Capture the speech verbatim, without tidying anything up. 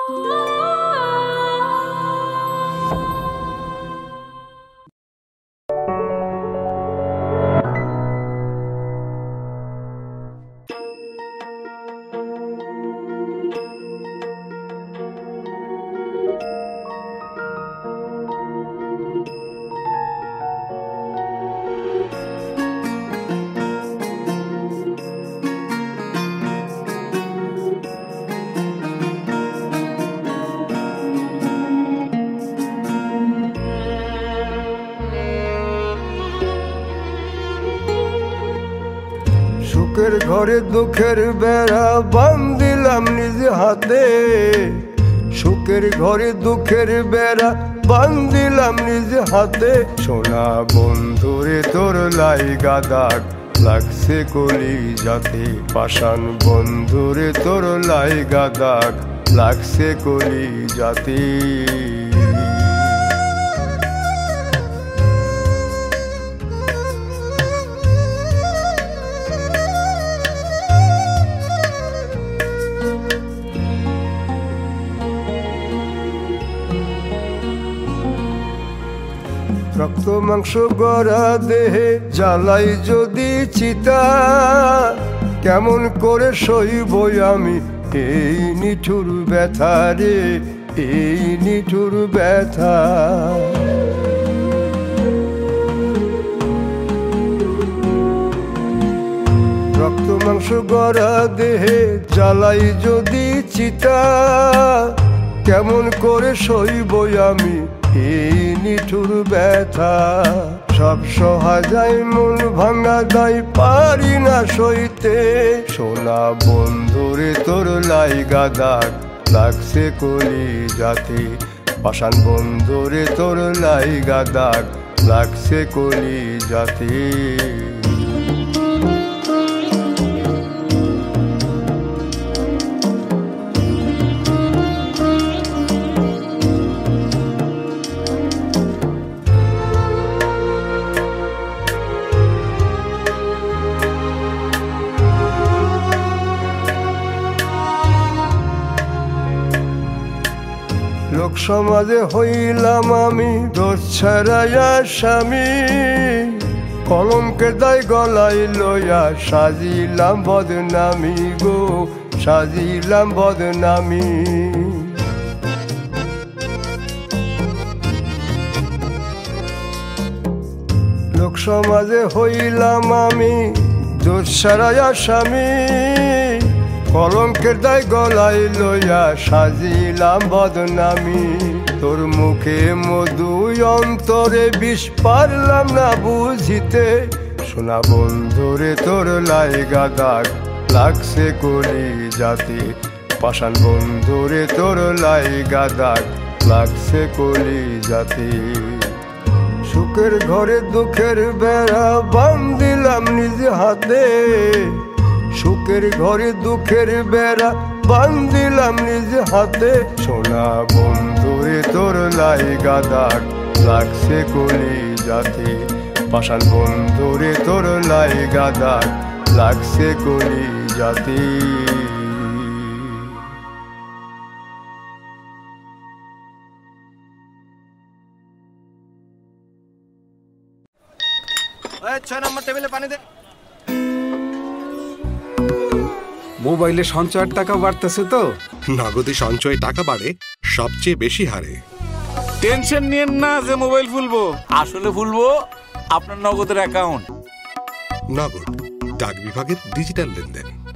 সুখের ঘরে দুঃখের বেড়া বান্ধিলাম নিজ হাতে, সুখের ঘরে দুঃখের বেড়া বান্ধিলাম নিজ হাতে। সোনা বন্ধুরে তোর লাইগা দাগ লাগছে কলি যাতে, পাষাণ বন্ধুরে তোর লাইগা দাগ লাগছে কলি যাতে। রক্ত মাংস গড়া দেহে জ্বালাই যদি চিতা, কেমন করে সইব আমি এই নিঠুর ব্যথা রে, এই নিঠুর ব্যথা। রক্ত মাংস গড়া দেহে জ্বালাই যদি চিতা, কেমন করে সইব আমি এই নিঠুর ব্যথা। সব সহা যায় মন ভাঙা দায় পারি না সইতে, সোনা বন্ধুরে তোর লাইগা দাগ লাগছে কলি যাতে, পাষাণ বন্ধুরে তোর লাইগা দাগ লাগছে কলি যাতে। লোক সমাজে হইলাম আমি দোষ ছাড়াই আসামি, কলঙ্কের দায় গলায় লইয়া সাজিলাম বদনামি গো, সাজিলাম বদনামি। লোক সমাজে হইলাম আমি দোষ ছাড়াই আসামি, কলঙ্কের দায় গলায় লইয়া সাজিলাম বদনামি। তোর মুখে মধু অন্তরে বিষ পারলাম না বুঝিতে, সোনা বন্ধুরে তোর লাইগা দাগ লাগছে কলি যাতে, পাষাণ বন্ধুরে তোর লাইগা দাগ লাগছে কলি যাতে। সুখের ঘরে দুঃখের বেড়া বান্ধিলাম নিজ হাতে, সুখের ঘরে দুঃখের বেড়া বান্ধিলাম নিজ হাতে। সোনা বন্ধুরে তোর লাইগা দাগ লাগছে কলি যাতে, পাষাণ বন্ধুরে তোর লাইগা দাগ লাগছে কলি যাতে। ছয় নম্বর টেবিলে পানি দে। মোবাইলে সঞ্চয়ের টাকা বাড়তেছে তো? নগদে সঞ্চয় টাকা বাড়ে সবচেয়ে বেশি হারে। টেনশন নিয়েন না যে মোবাইল ফুলবো, আসলে ফুলবো আপনার নগদের অ্যাকাউন্ট। নগদ ডাক বিভাগের ডিজিটাল লেনদেন।